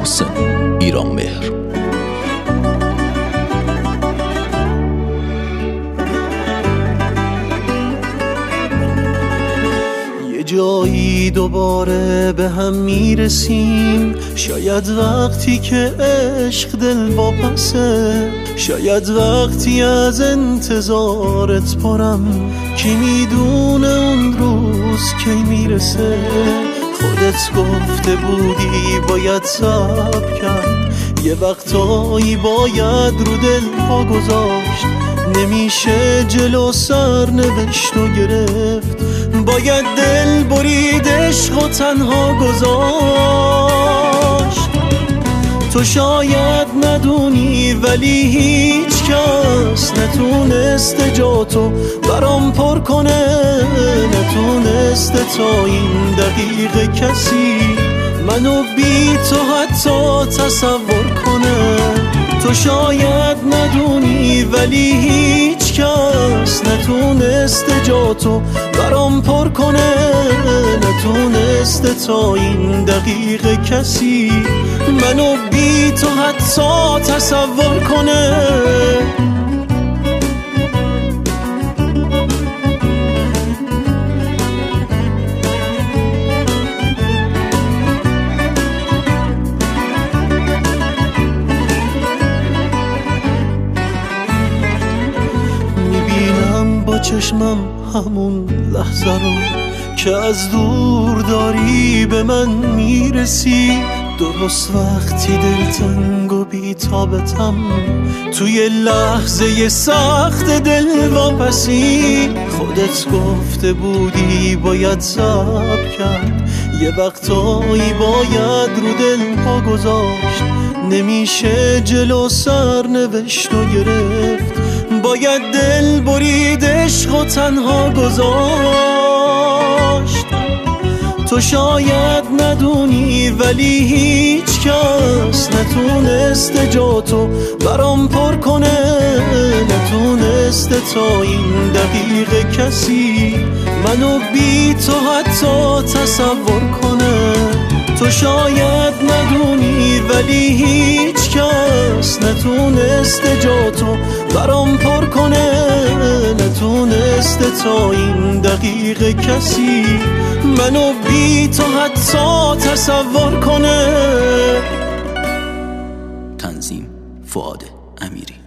محسن ایرانمهر. جایی دوباره به هم میرسیم، شاید وقتی که عشق دل واپسه، شاید وقتی از انتظارت پرم، کی میدونه اون روز کی میرسه. خودت گفته بودی باید صبر کرد، یه وقتایی باید رو دل پا گذاشت، نمیشه جلو سر نوشت و گرفت، باید دل برید عشق و تنها گذاشت. تو شاید ندونی ولی هیچ کس نتونسته جاتو برام پر کنه، نتونسته تا این دقیقه کسی منو بی تو حتی تصور کنه. تو شاید ندونی ولی هیچ کس نتونسته جاتو برام پر کنه، نتونسته تا این دقیقه کسی منو بی تو حتی تصور کنه. چشمم همون لحظه رو که از دور داری به من میرسی، درست وقتی دلتنگ و بی‌تابتم، توی لحظه سخت دل واپسی. خودت گفته بودی باید صبر کرد، یه وقتایی باید رو دل پا گذاشت، نمیشه جلو سر نوشت و گرفت، باید دل برید عشق و تنها گذاشت. تو شاید ندونی ولی هیچ کس نتونسته جاتو برام پر کنه، نتونسته تا این دقیقه کسی منو بی تو حتی تصور کنه. تو شاید ندونی ولی هیچ کس نتونسته جاتو برام پر کنه، نتونسته تا این دقیقه کسی منو بی تو حتی تصور کنه. تنظیم فؤاد امیری.